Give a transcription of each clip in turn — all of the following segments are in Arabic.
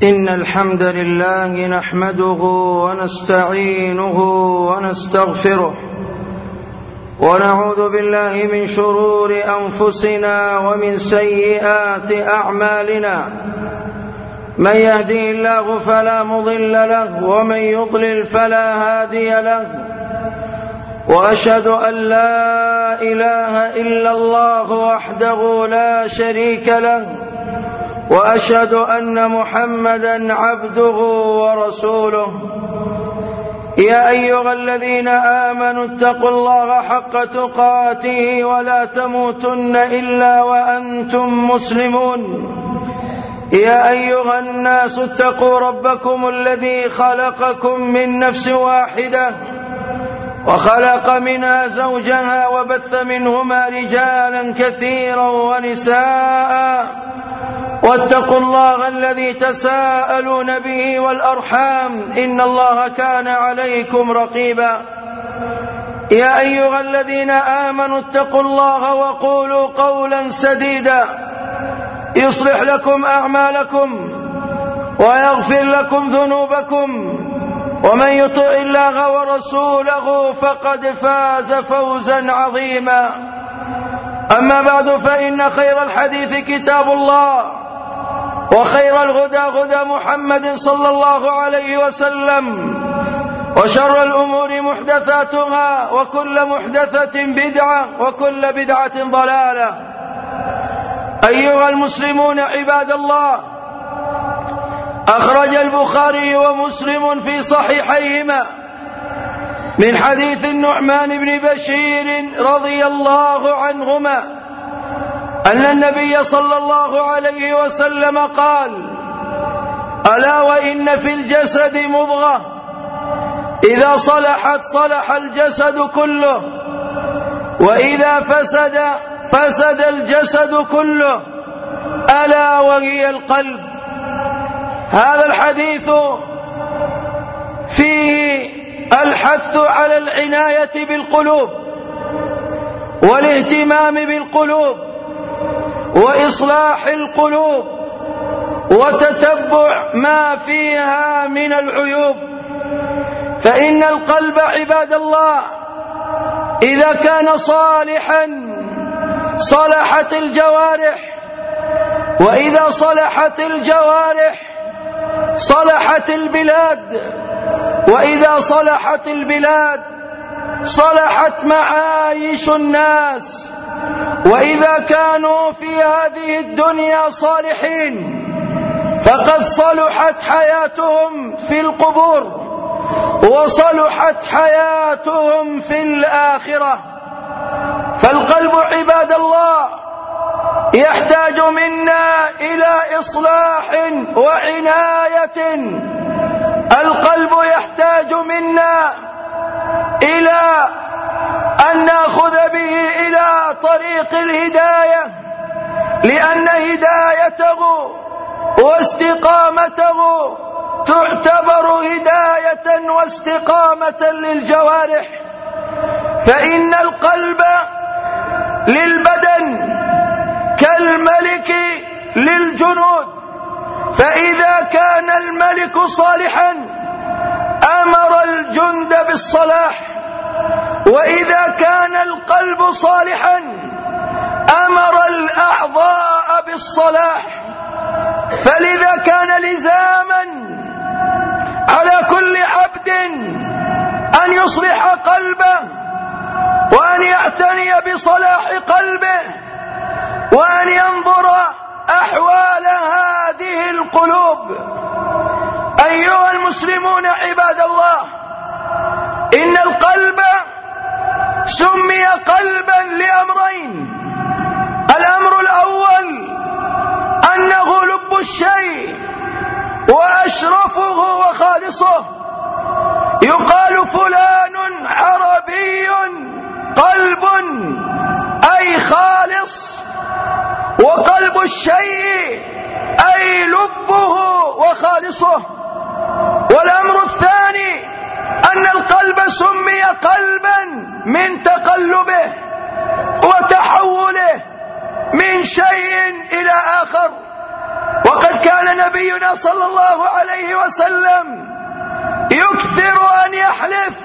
إن الحمد لله نحمده ونستعينه ونستغفره ونعوذ بالله من شرور أنفسنا ومن سيئات أعمالنا. من يهده الله فلا مضل له ومن يضلل فلا هادي له، وأشهد أن لا إله إلا الله وحده لا شريك له، وأشهد أن محمدا عبده ورسوله. يا أيها الذين آمنوا اتقوا الله حق تقاته ولا تموتن إلا وأنتم مسلمون. يا أيها الناس اتقوا ربكم الذي خلقكم من نفس واحدة وخلق منها زوجها وبث منهما رجالا كثيرا ونساء، واتقوا الله الذي تساءلون به والأرحام إن الله كان عليكم رقيبا. يا أيها الذين آمنوا اتقوا الله وقولوا قولا سديدا يصلح لكم أعمالكم ويغفر لكم ذنوبكم، ومن يطع الله ورسوله فقد فاز فوزا عظيما. أما بعد، فإن خير الحديث كتاب الله، وخير الهدى هدى محمد صلى الله عليه وسلم، وشر الأمور محدثاتها، وكل محدثة بدعة، وكل بدعة ضلالة. أيها المسلمون عباد الله، أخرج البخاري ومسلم في صحيحيهما من حديث النعمان بن بشير رضي الله عنهما أن النبي صلى الله عليه وسلم قال: ألا وإن في الجسد مضغة إذا صلحت صلح الجسد كله، وإذا فسد الجسد كله، ألا وهي القلب. هذا الحديث فيه الحث على العناية بالقلوب والاهتمام بالقلوب وإصلاح القلوب وتتبع ما فيها من العيوب. فإن القلب عباد الله إذا كان صالحا صلحت الجوارح، وإذا صلحت الجوارح صلحت البلاد، وإذا صلحت البلاد صلحت معايش الناس. وإذا كانوا في هذه الدنيا صالحين فقد صلحت حياتهم في القبور، وصلحت حياتهم في الآخرة. فالقلب عباد الله يحتاج منا إلى إصلاح وعناية. القلب يحتاج منا إلى أن نأخذ به إلى طريق الهداية، لأن هدايته واستقامته تعتبر هداية واستقامة للجوارح. فإن القلب للبدن كالملك للجنود، فإذا كان الملك صالحا أمر الجند بالصلاح، وإذا كان القلب صالحا أمر الأعضاء بالصلاح. فلذا كان لزاما على كل عبد أن يصلح قلبه، وأن يعتني بصلاح قلبه، وأن ينظر أحوال هذه القلوب. أيها المسلمون عباد الله، إن القلب سمي قلبا لأمرين. الأمر الأول أنه لب الشيء وأشرفه وخالصه. يقال فلان عربي قلب أي خالص، وقلب الشيء أي لبه وخالصه. والأمر الثاني أن القلب سمي قلبا من تقلبه وتحوله من شيء إلى آخر. وقد كان نبينا صلى الله عليه وسلم يكثر أن يحلف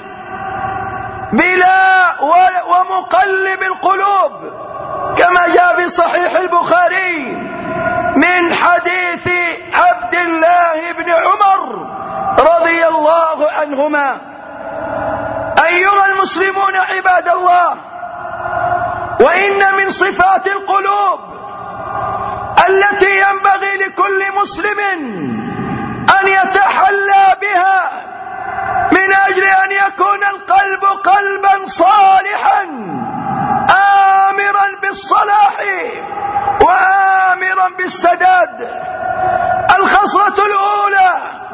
بلا ومقلب القلوب، كما جاء في صحيح البخاري من حديث عبد الله بن عمر رضي الله عنهما. أيها المسلمون عباد الله، وإن من صفات القلوب التي ينبغي لكل مسلم أن يتحلى بها من أجل أن يكون القلب قلبا صالحا آمرا بالصلاح وآمرا بالسداد. الخصلة الأولى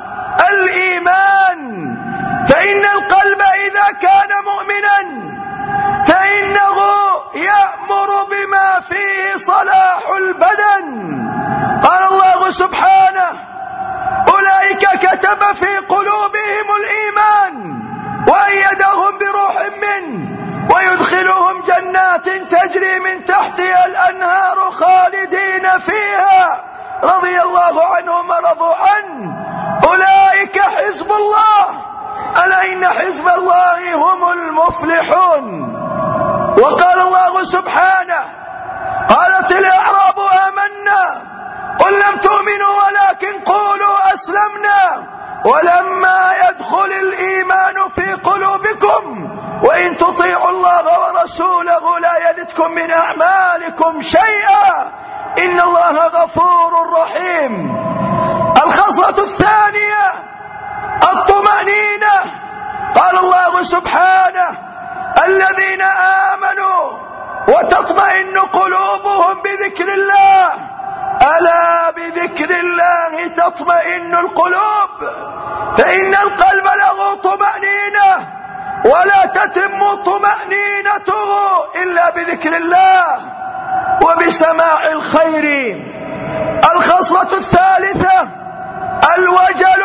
الإيمان، فإن القلب إذا كان مؤمنا فإنه يأمر بما فيه صلاح البدن. قال الله سبحانه: أولئك كتب في قلوبهم الإيمان وأيدهم بروح منه ويدخلهم جنات تجري من تحتها الأنهار خالدين فيها رضي الله عنهم ورضوا عنه أولئك حزب الله ألا إن حزب الله هم المفلحون. وقال الله سبحانه: قالت الأعراب آمنا قل لم تؤمنوا ولكن قولوا أسلمنا ولما يدخل الإيمان في قلوبكم وإن تطيعوا الله ورسوله لا يلدكم من أعمالكم شيئا إن الله غفور رحيم. الخصلة الثانية الطمأنينة. قال الله سبحانه: الذين آمنوا وتطمئن قلوبهم بذكر الله ألا بذكر الله تطمئن القلوب. فإن القلب له طمأنينة ولا تتم طمأنينته إلا بذكر الله وبسماع الخير. الخصلة الثالثة الوجل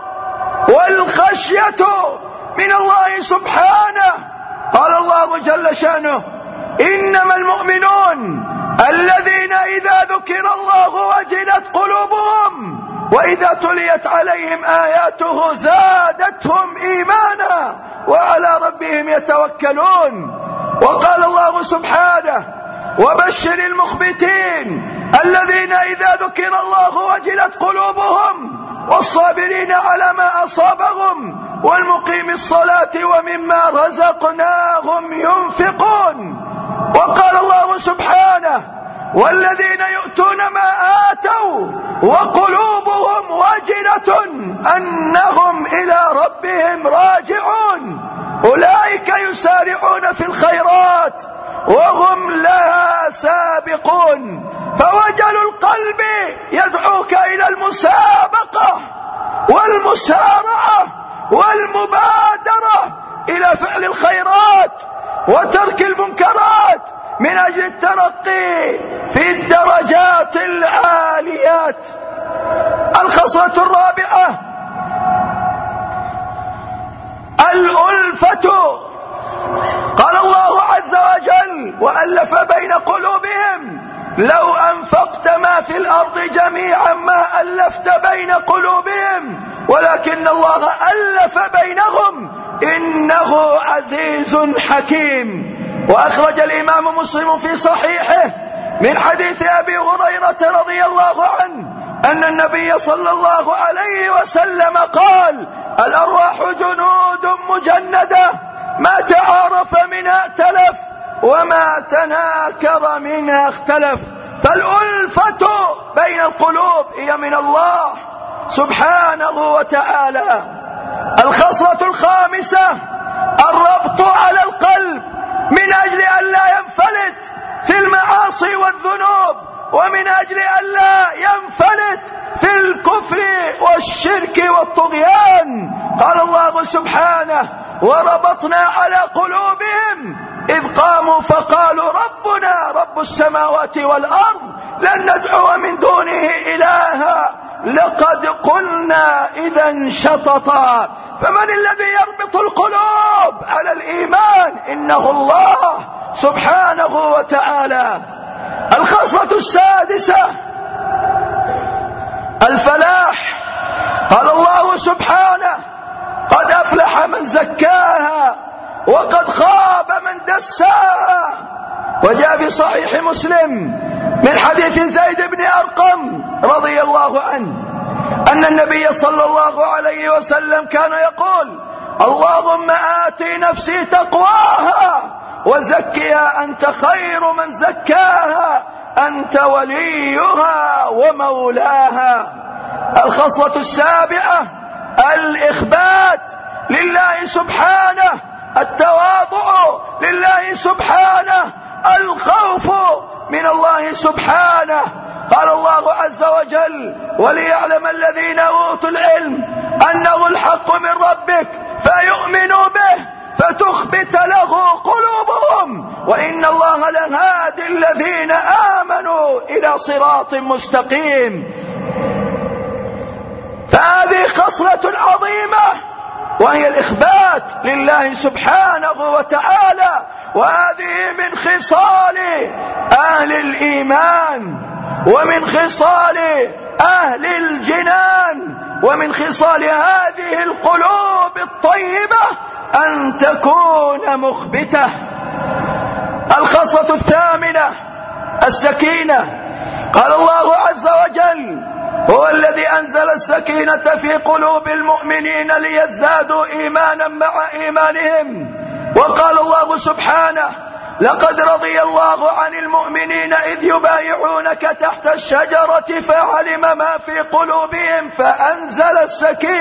والخشية من الله سبحانه. قال الله جل شأنه: إنما المؤمنون الذين إذا ذكر الله وجلت قلوبهم وإذا تليت عليهم آياته زادتهم إيمانا وعلى ربهم يتوكلون. وقال الله سبحانه: وبشر المخبتين الذين إذا ذكر الله وجلت قلوبهم والصابرين على ما أصابهم والمقيم الصلاة ومما رزقناهم ينفقون. وقال الله سبحانه: والذين يؤتون ما آتوا وقلوبهم وجلة أنهم إلى ربهم راجعون أولئك يسارعون في الخيرات وهم لها سابقون. فوجل القلب يدعوك إلى المسابقة والمسارعة والمبادرة إلى فعل الخيرات وترك المنكرات من أجل الترقي في الدرجات العاليات. الخصلة الرابعة الألفة. قال الله عز وجل: وألف بين قلوبهم لو أنفقت ما في الأرض جميعا ما ألفت بين قلوبهم ولكن الله ألف بينهم إنه عزيز حكيم. وأخرج الإمام مسلم في صحيحه من حديث أبي هريرة رضي الله عنه أن النبي صلى الله عليه وسلم قال: الأرواح جنود مجندة ما تعارف منها ائتلف وما تناكر منها اختلف. فالألفة بين القلوب هي من الله سبحانه وتعالى. الخصلة الخامسة الربط على القلب من أجل أن لا ينفلت في المعاصي والذنوب ومن أجل أن لا ينفلت في الكفر والشرك والطغيان. قال الله سبحانه: وربطنا على قلوبهم إذ قاموا فقالوا ربنا رب السماوات والأرض لن ندعو من دونه إلها لقد قلنا إذا شططا. فمن الذي يربط القلوب على الإيمان؟ إنه الله سبحانه وتعالى. الخصلة السادسة الفلاح. قال الله سبحانه: قد أفلح من زكاها وقد خاب من دساها. وجاء في صحيح مسلم من حديث زيد بن أرقم رضي الله عنه أن النبي صلى الله عليه وسلم كان يقول: اللهم آتي نفسي تقواها وزكها أنت خير من زكاها أنت وليها ومولاها. الخصلة السابعة الإخبات لله سبحانه، التواضع لله سبحانه، الخوف من الله سبحانه. قال الله عز وجل: وليعلم الذين أوتوا العلم أنه الحق من ربك فيؤمنوا به فتخبت له قلوبهم وإن الله لهادي الذين آمنوا إلى صراط مستقيم. فهذه خصلة عظيمة وهي الإخبات لله سبحانه وتعالى، وهذه من خصال أهل الإيمان ومن خصال أهل الجنان ومن خصال هذه القلوب الطيبة أن تكون مخبتة. الخصلة الثامنة السكينة. قال الله عز وجل: هو الذي أنزل السكينة في قلوب المؤمنين ليزدادوا إيمانا مع إيمانهم. وقال الله سبحانه: لقد رضي الله عن المؤمنين إذ يبايعونك تحت الشجرة فعلم ما في قلوبهم فأنزل السكينة